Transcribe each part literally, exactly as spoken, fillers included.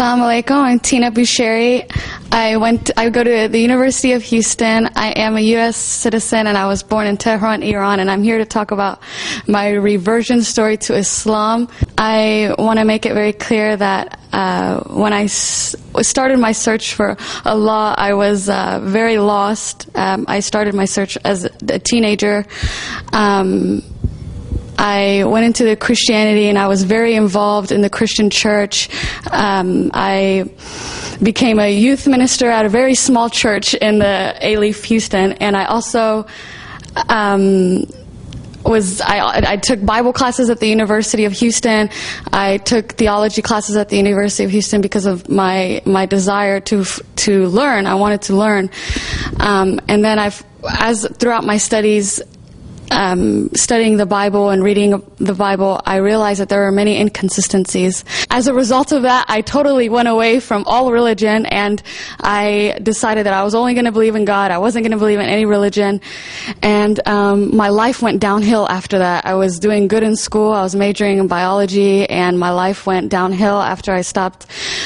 Assalamu alaikum. I'm Tina Bushari. I went. I go to the University of Houston. I am a U S citizen, and I was born in Tehran, Iran. And I'm here to talk about my reversion story to Islam. I want to make it very clear that uh, when I s- started my search for Allah, I was uh, very lost. Um, I started my search as a teenager. Um, I went into the Christianity, and I was very involved in the Christian church. Um, I became a youth minister at a very small church in the A-Leaf, Houston, and I also um, was I, I took Bible classes at the University of Houston. I took theology classes at the University of Houston because of my my desire to to learn. I wanted to learn, um, and then I've as throughout my studies. Um, studying the Bible and reading the Bible, I realized that there were many inconsistencies. As a result of that, I totally went away from all religion, and I decided that I was only going to believe in God. I wasn't going to believe in any religion, and um, my life went downhill after that. I was doing good in school. I was majoring in biology, and my life went downhill after I stopped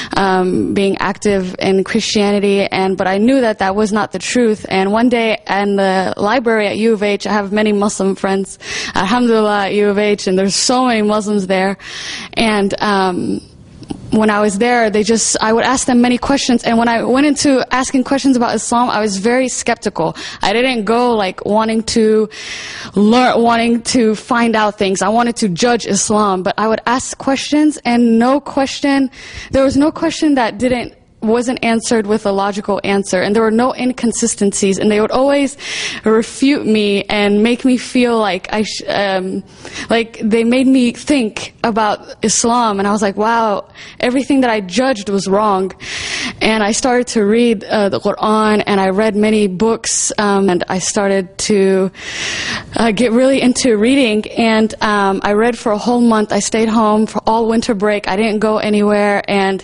um, being active in Christianity. And but I knew that that was not the truth. And one day in the library at U of H, I have many Muslim Muslim friends, alhamdulillah, at U of H, and there's so many Muslims there. And um, when I was there, they just, I would ask them many questions. And when I went into asking questions about Islam, I was very skeptical. I didn't go like wanting to learn, wanting to find out things. I wanted to judge Islam, but I would ask questions, and no question, there was no question that didn't wasn't answered with a logical answer, and there were no inconsistencies, and they would always refute me and make me feel like I sh- um, like they made me think about Islam, and I was like, wow, everything that I judged was wrong. And I started to read uh, the Quran, and I read many books, um, and I started to uh, get really into reading, and um, I read for a whole month. I stayed home for all winter break. I didn't go anywhere, and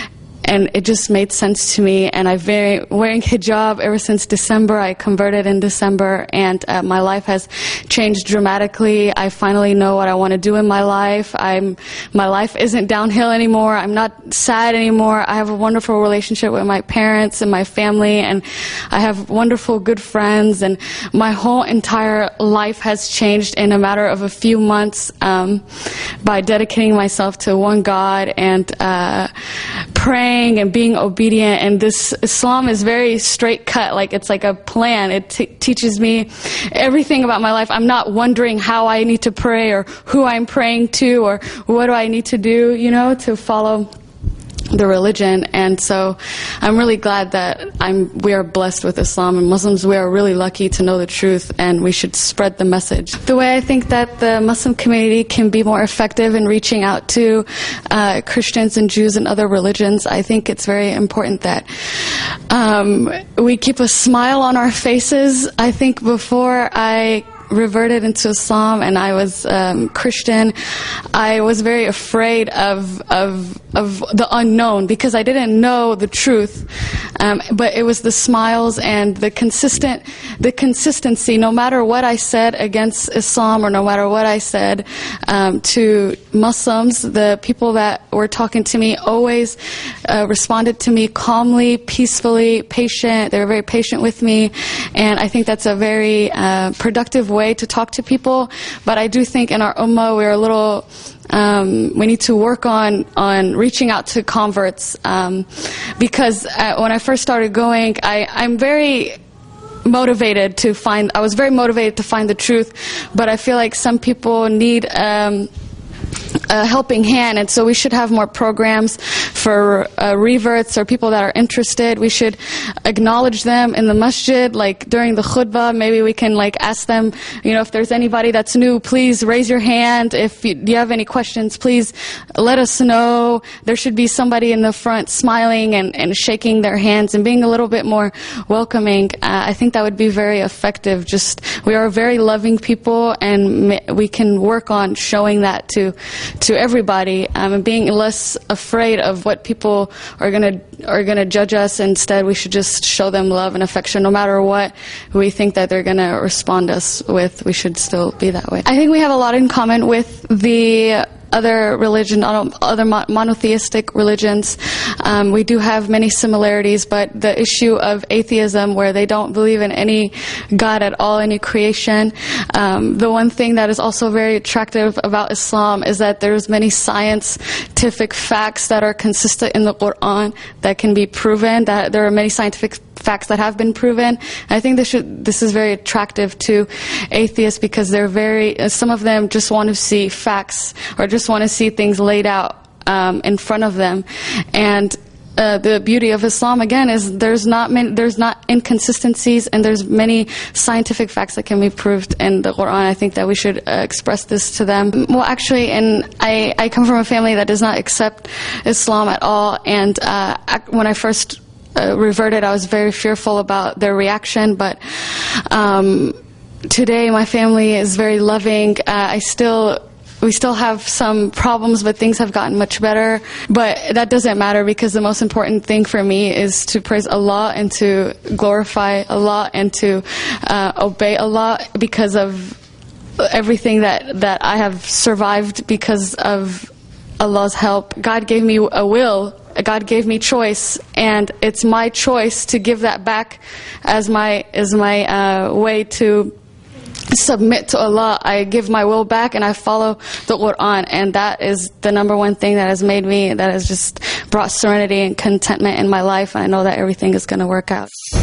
And it just made sense to me. And I've been wearing hijab ever since December. I converted in December, and uh, my life has changed dramatically. I finally know what I want to do in my life. I'm, my life isn't downhill anymore. I'm not sad anymore. I have a wonderful relationship with my parents and my family, and I have wonderful, good friends. And my whole entire life has changed in a matter of a few months um, by dedicating myself to one God and uh, praying and being obedient. And this Islam is very straight cut, like it's like a plan. It t- teaches me everything about my life. I'm not wondering how I need to pray or who I'm praying to or what do I need to do, you know, to follow the religion. And so I'm really glad that I'm we are blessed with Islam, and Muslims, we are really lucky to know the truth, and we should spread the message. The way I think that the Muslim community can be more effective in reaching out to uh, Christians and Jews and other religions, I think it's very important that um, we keep a smile on our faces. I think before I reverted into Islam and I was um, Christian, I was very afraid of of of the unknown because I didn't know the truth. Um, but it was the smiles and the consistent the consistency. No matter what I said against Islam, or no matter what I said um, to Muslims, the people that were talking to me always uh, responded to me calmly, peacefully, patient. They were very patient with me, and I think that's a very uh, productive way way to talk to people. But I do think in our ummah we're a little um, we need to work on on reaching out to converts um, because uh, when I first started going, I, I'm very motivated to find I was very motivated to find the truth, but I feel like some people need um, a helping hand, and so we should have more programs for uh, reverts or people that are interested. We should acknowledge them in the masjid, like during the khutbah. Maybe we can like ask them, you know, if there's anybody that's new, please raise your hand. If you, you have any questions, please let us know. There should be somebody in the front smiling and, and shaking their hands and being a little bit more welcoming. Uh, I think that would be very effective. Just we are very loving people, and we can work on showing that to to everybody, um, and being less afraid of what people are gonna are gonna judge us. Instead, we should just show them love and affection, no matter what we think that they're gonna respond us with. We should still be that way. I think we have a lot in common with the other religion, other monotheistic religions, um, we do have many similarities, but the issue of atheism, where they don't believe in any God at all, any creation, um, the one thing that is also very attractive about Islam is that there's many scientific facts that are consistent in the Quran that can be proven, that there are many scientific facts that have been proven. And I think this should, this is very attractive to atheists, because they're very, some of them just want to see facts, or just want to see things laid out um, in front of them. And Uh, the beauty of Islam, again, is there's not many, there's not inconsistencies, and there's many scientific facts that can be proved in the Quran. I think that we should uh, express this to them. Well, actually, and I, I come from a family that does not accept Islam at all, and uh, when I first uh, reverted, I was very fearful about their reaction, but um, today my family is very loving. Uh, I still We still have some problems, but things have gotten much better. But that doesn't matter, because the most important thing for me is to praise Allah and to glorify Allah and to uh, obey Allah, because of everything that, that I have survived because of Allah's help. God gave me a will. God gave me choice, and it's my choice to give that back as my, as my uh, way to submit to Allah. I give my will back and I follow the Quran, and that is the number one thing that has made me, that has just brought serenity and contentment in my life, and I know that everything is going to work out.